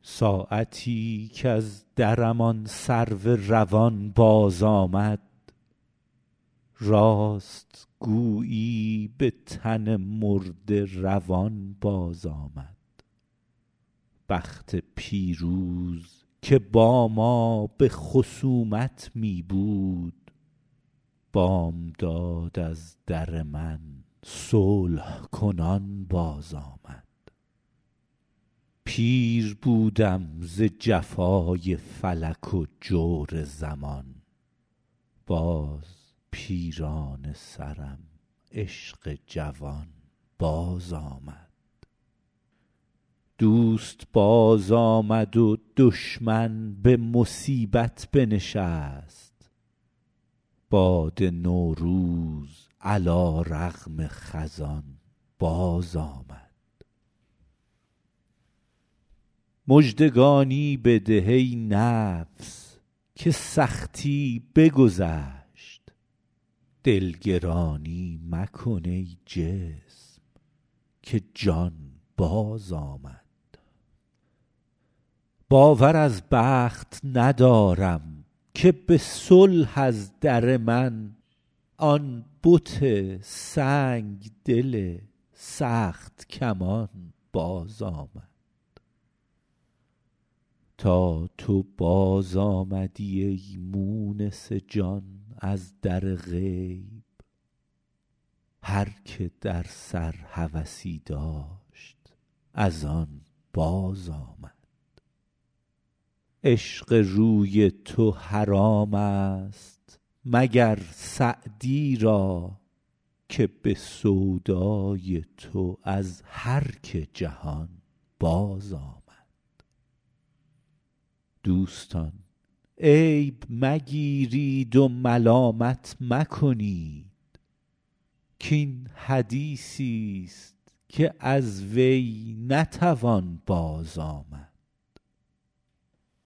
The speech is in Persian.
ساعتی کز درم آن سرو روان باز آمد، راست گویی به تن مرده روان باز آمد. بخت پیروز که با ما به خصومت می بود، بامداد از در من صلح کنان باز آمد. پیر بودم ز جفای فلک و جور زمان، باز پیرانه سرم عشق جوان باز آمد. دوست باز آمد و دشمن به مصیبت بنشست، باد نوروز علی رغم خزان باز آمد. مژدگانی بده ای نفس که سختی بگذشت، دلگرانی مکن ای جسم که جان باز آمد. باور از بخت ندارم که به صلح از در من، آن بت سنگ دل سخت کمان باز آمد. تا تو باز آمدی ای مونس جان از در غیب، هر که در سر هوسی داشت از آن باز آمد. عشق روی تو حرام است مگر سعدی را، که به سودای تو از هر که جهان باز آمد. دوستان عیب مگیرید و ملامت مکنید، کاین حدیثی است که از وی نتوان باز آمد.